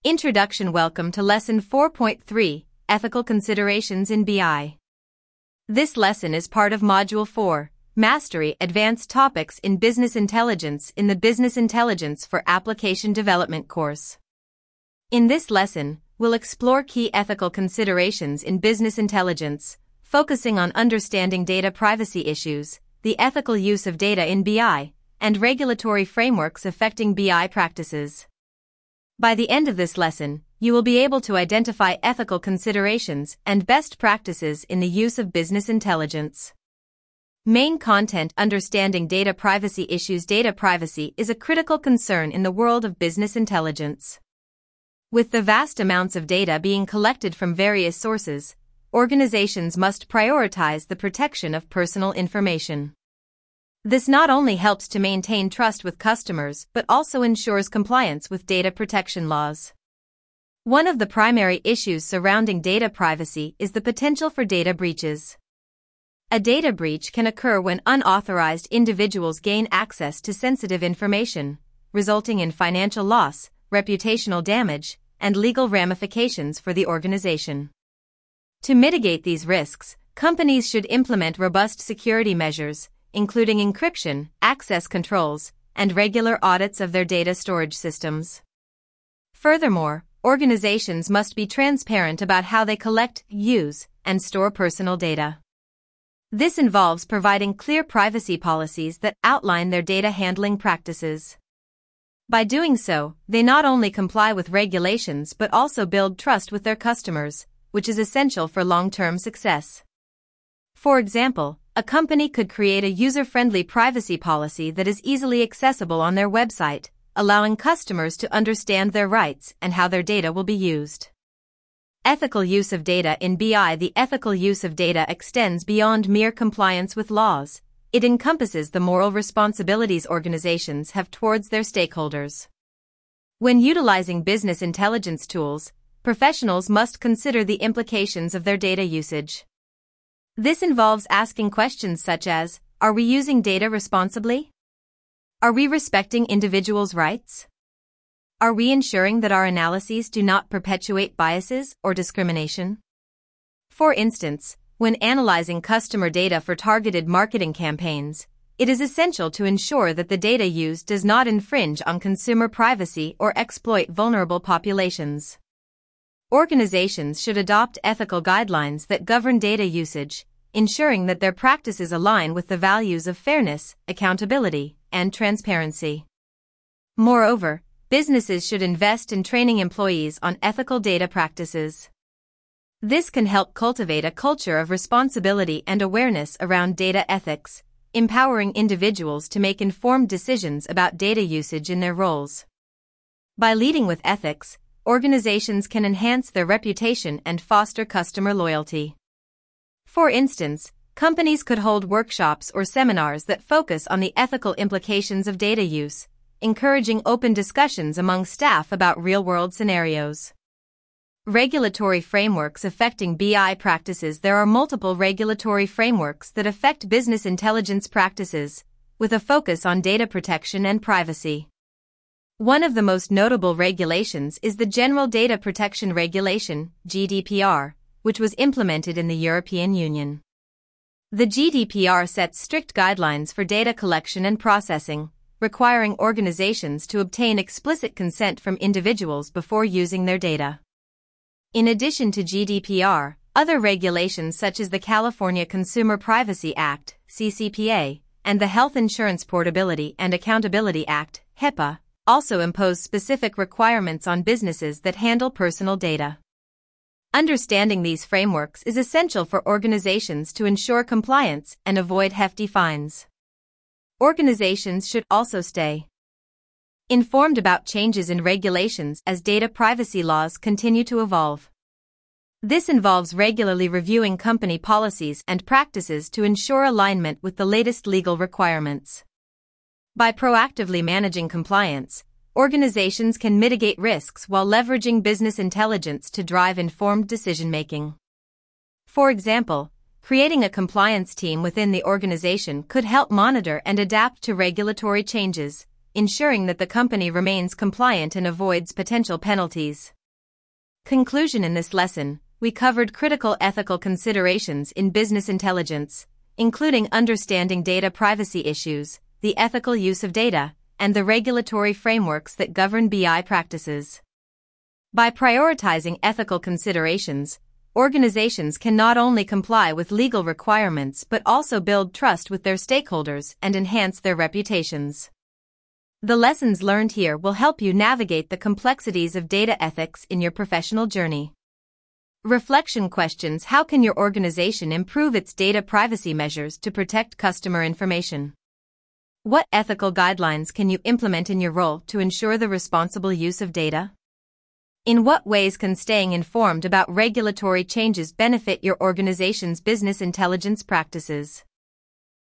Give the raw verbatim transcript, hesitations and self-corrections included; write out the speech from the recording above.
Introduction. Welcome to Lesson four point three, Ethical Considerations in B I. This lesson is part of Module four, Mastery Advanced Topics in Business Intelligence in the Business Intelligence for Application Development course. In this lesson, we'll explore key ethical considerations in business intelligence, focusing on understanding data privacy issues, the ethical use of data in B I, and regulatory frameworks affecting B I practices. By the end of this lesson, you will be able to identify ethical considerations and best practices in the use of business intelligence. Main content: Understanding data privacy issues. Data privacy is a critical concern in the world of business intelligence. With the vast amounts of data being collected from various sources, organizations must prioritize the protection of personal information. This not only helps to maintain trust with customers but also ensures compliance with data protection laws. One of the primary issues surrounding data privacy is the potential for data breaches. A data breach can occur when unauthorized individuals gain access to sensitive information, resulting in financial loss, reputational damage, and legal ramifications for the organization. To mitigate these risks, companies should implement robust security measures, including encryption, access controls, and regular audits of their data storage systems. Furthermore, organizations must be transparent about how they collect, use, and store personal data. This involves providing clear privacy policies that outline their data handling practices. By doing so, they not only comply with regulations but also build trust with their customers, which is essential for long-term success. For example, a company could create a user-friendly privacy policy that is easily accessible on their website, allowing customers to understand their rights and how their data will be used. Ethical use of data in B I. The ethical use of data extends beyond mere compliance with laws. It encompasses the moral responsibilities organizations have towards their stakeholders. When utilizing business intelligence tools, professionals must consider the implications of their data usage. This involves asking questions such as, are we using data responsibly? Are we respecting individuals' rights? Are we ensuring that our analyses do not perpetuate biases or discrimination? For instance, when analyzing customer data for targeted marketing campaigns, it is essential to ensure that the data used does not infringe on consumer privacy or exploit vulnerable populations. Organizations should adopt ethical guidelines that govern data usage, ensuring that their practices align with the values of fairness, accountability, and transparency. Moreover, businesses should invest in training employees on ethical data practices. This can help cultivate a culture of responsibility and awareness around data ethics, empowering individuals to make informed decisions about data usage in their roles. By leading with ethics, organizations can enhance their reputation and foster customer loyalty. For instance, companies could hold workshops or seminars that focus on the ethical implications of data use, encouraging open discussions among staff about real-world scenarios. Regulatory frameworks affecting B I practices. There are multiple regulatory frameworks that affect business intelligence practices, with a focus on data protection and privacy. One of the most notable regulations is the General Data Protection Regulation, G D P R, which was implemented in the European Union. The G D P R sets strict guidelines for data collection and processing, requiring organizations to obtain explicit consent from individuals before using their data. In addition to G D P R, other regulations such as the California Consumer Privacy Act, C C P A, and the Health Insurance Portability and Accountability Act, HIPAA, also impose specific requirements on businesses that handle personal data. Understanding these frameworks is essential for organizations to ensure compliance and avoid hefty fines. Organizations should also stay informed about changes in regulations as data privacy laws continue to evolve. This involves regularly reviewing company policies and practices to ensure alignment with the latest legal requirements. By proactively managing compliance, organizations can mitigate risks while leveraging business intelligence to drive informed decision-making. For example, creating a compliance team within the organization could help monitor and adapt to regulatory changes, ensuring that the company remains compliant and avoids potential penalties. Conclusion: in this lesson, we covered critical ethical considerations in business intelligence, including understanding data privacy issues, the ethical use of data, and the regulatory frameworks that govern B I practices. By prioritizing ethical considerations, organizations can not only comply with legal requirements but also build trust with their stakeholders and enhance their reputations. The lessons learned here will help you navigate the complexities of data ethics in your professional journey. Reflection questions: how can your organization improve its data privacy measures to protect customer information? What ethical guidelines can you implement in your role to ensure the responsible use of data? In what ways can staying informed about regulatory changes benefit your organization's business intelligence practices?